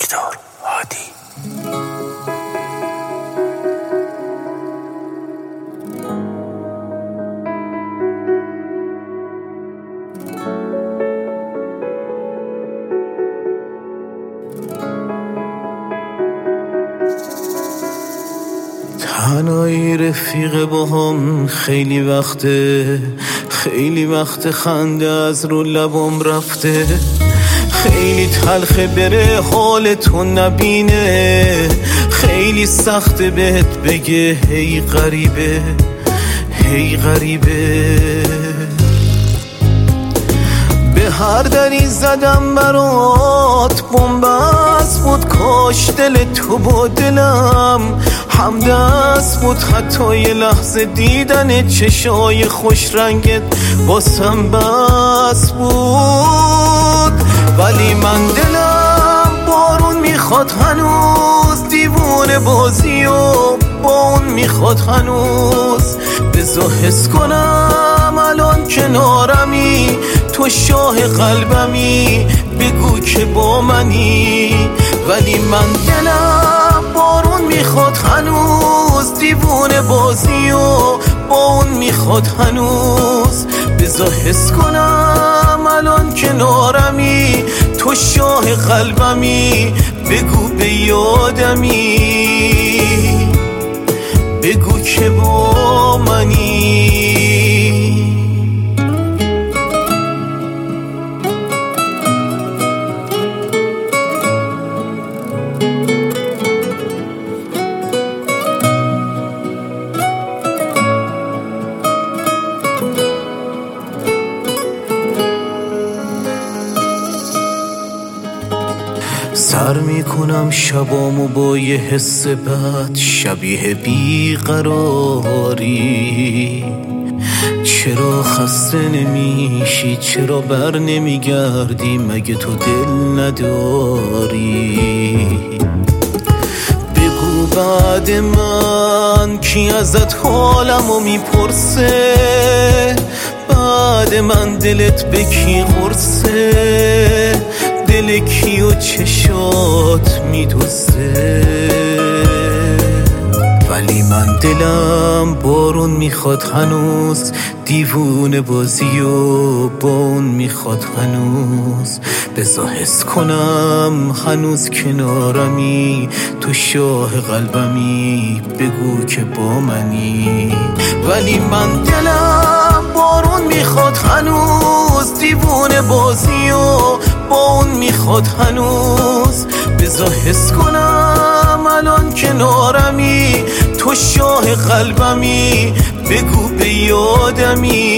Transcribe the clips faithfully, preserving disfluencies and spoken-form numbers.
دکتر هادی. تنهایی رفیق با هم خیلی وقته، خیلی وقت خنده از رو لبم رفته. خیلی تلخه بره حالتون نبینه، خیلی سخته بهت بگه هی غریبه هی غریبه. به هر دری زدم برات بنبست بود، کاش دل تو با دلم همدست بود. حتی یه لحظه دیدن چشای خوش رنگت واسم بس بود. ولی من دلم بارون میخواد هنوز، دیوونه بازی و با اون میخواد هنوز. بذار حس کنم الان کنارمی، تو شاه قلبمی، بگو که با منی. ولی من دلم بارون میخواد هنوز، دیوونه بازی و با اون میخواد هنوز. بذار حس کنم الان کنارمی، تو شاه قلبمی، بگو به یادمی، بگو که با منی. سر میکنم شبامو با یه حس بد، شبیه بیقراری. چرا خسته نمیشی، چرا بر نمیگردی، مگه تو دل نداری؟ بگو بعد من کی ازت حالمو میپرسه، بعد من دلت به کی قرصه، دل کی و چشات میدوزه. ولی من دلم بارون میخواد هنوز، دیوونه بازی و با اون میخواد هنوز. بذار حس کنم هنوز کنارمی، تو شاه قلبمی، بگو که با منی. ولی من دلم بارون میخواد هنوز، دیوونه بازی و با اون میخواد هنوز. بذار حس کنم الان کنارمی، تو شاه قلبمی، بگو به یادمی،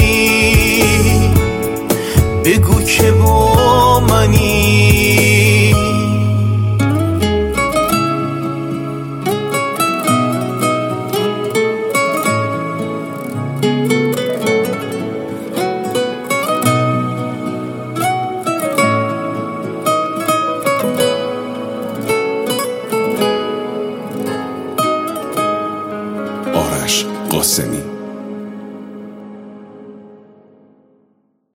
بگو که با منی. آرش قاسمی.